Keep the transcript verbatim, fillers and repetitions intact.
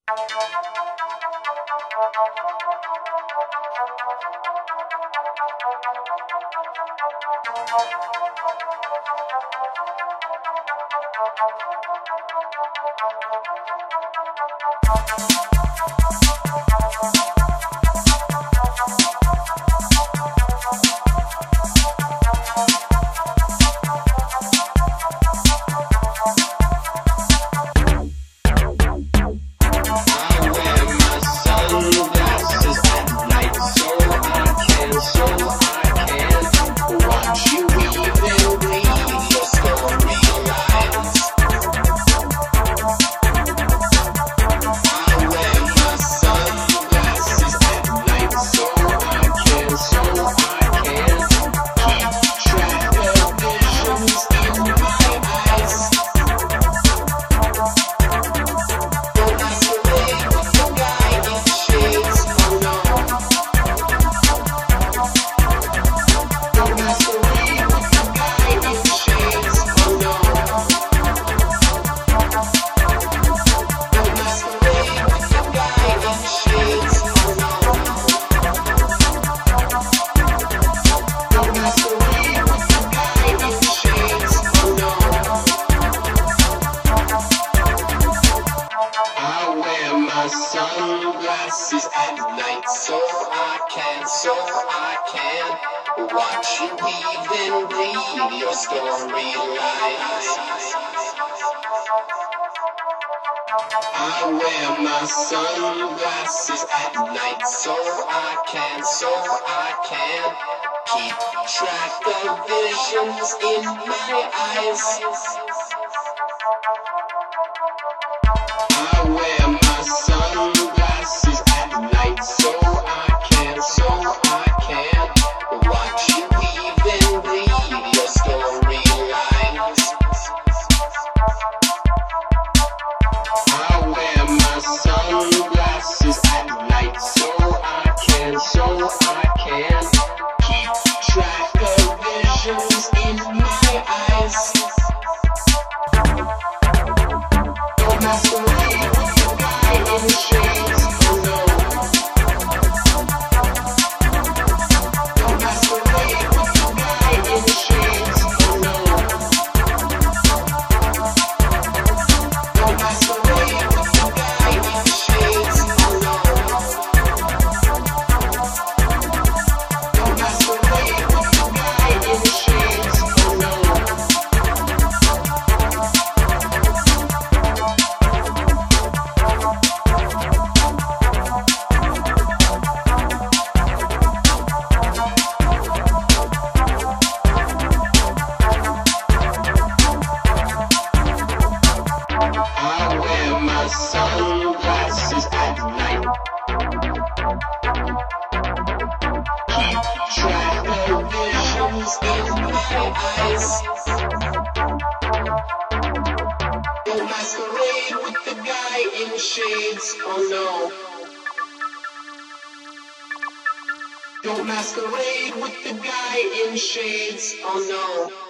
Sunglasses at night, so I can, so I can watch you weave and read your storylines. I wear my sunglasses at night, so I can, so I can keep track of visions in my eyes. I wear my sunglasses at night, so I can, so I can watch you weave and read your storylines. I wear my sunglasses at night, so I can, so I can keep track of visions in my eyes. Don't masquerade with the guy in the shades, oh no. Don't masquerade with the guy in the shades, oh no. Don't masquerade with the guy in the shades, oh no. Don't masquerade with the guy in the shades, oh no. I wear my sunglasses at night. Keep track of visions in my eyes. Don't masquerade with the guy in shades, oh no. Don't masquerade with the guy in shades, oh no.